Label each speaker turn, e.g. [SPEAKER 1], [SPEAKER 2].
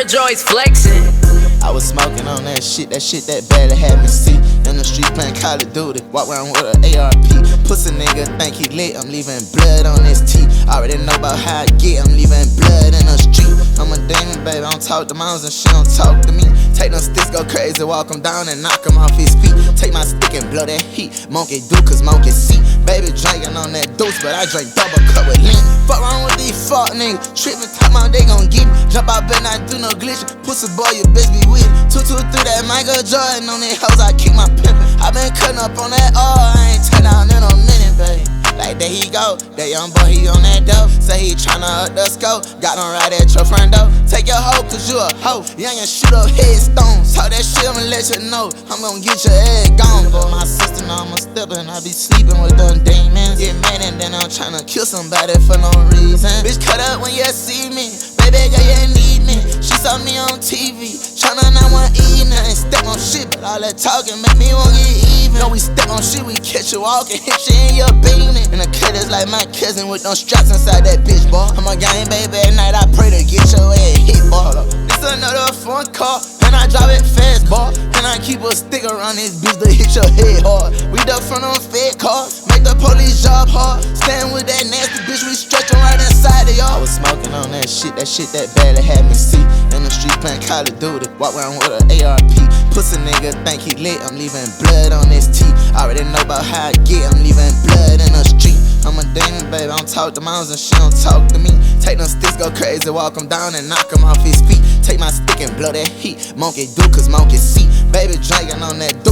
[SPEAKER 1] Joy's flexing.
[SPEAKER 2] I was smoking on that shit that barely had me see. In the street playing Call of Duty, walk around with an ARP. Pussy nigga think he lit, I'm leaving blood on his teeth. Already know about how I get, I'm leaving blood in the street. I'm a demon, baby, I don't talk to moms and she don't talk to me. Take them sticks, go crazy, walk him down and knock him off his feet. Take my stick and blow that heat, monkey do cause monkey see. Baby drinking on that deuce, but I drink double cup with lean. Fuck wrong with these fuck niggas, trippin' talking about they gon' get me. Jump out, bet not do no glitch. Pussy boy, you bitch be with it. 223 that Michael Jordan on these hoes, I keep my pimpin'. I been cutting up on that I ain't turn down in a minute, babe. Like there he go, that young boy, he on that dope. Say he tryna up the scope, got him right at your front door. Take your hoe, cause you a hoe. Young and shoot up headstones. Talk that shit, I'ma let you know. I'm gon' get your head gone. But my sister know I'm a stepper, and I be sleeping with them demons. Get mad and then I'm tryna kill somebody for no reason. Bitch, cut up when you see me. Baby girl, you need me. She saw me on TV, tryna not want eat nothing. Step on shit, but all that talking make me want get even. No, we step on shit, we catch you walking, hit you in your beanie. And the cut is like my cousin with them straps inside that bitch, boy. I'm a gang baby at night, I pray to get your head hit, boy. This another phone call, and I drive it fast, boy. And I keep a stick around this bitch to hit your head hard. We duck front on fed cars, make the police job hard. Stand with that nasty bitch, we stretch them right inside of y'all. I was smoking on that shit that barely had me see. In the street playing Call of Duty, walk around with an ARP. Pussy nigga think he lit, I'm leaving blood on his teeth. Already know about how I get, I'm leaving blood in the street. I'm a demon, baby, I don't talk to moms and she don't talk to me. Take them sticks, go crazy, walk him down and knock him off his feet. Take my stick and blow that heat, monkey do cause monkey see. Baby drinking on that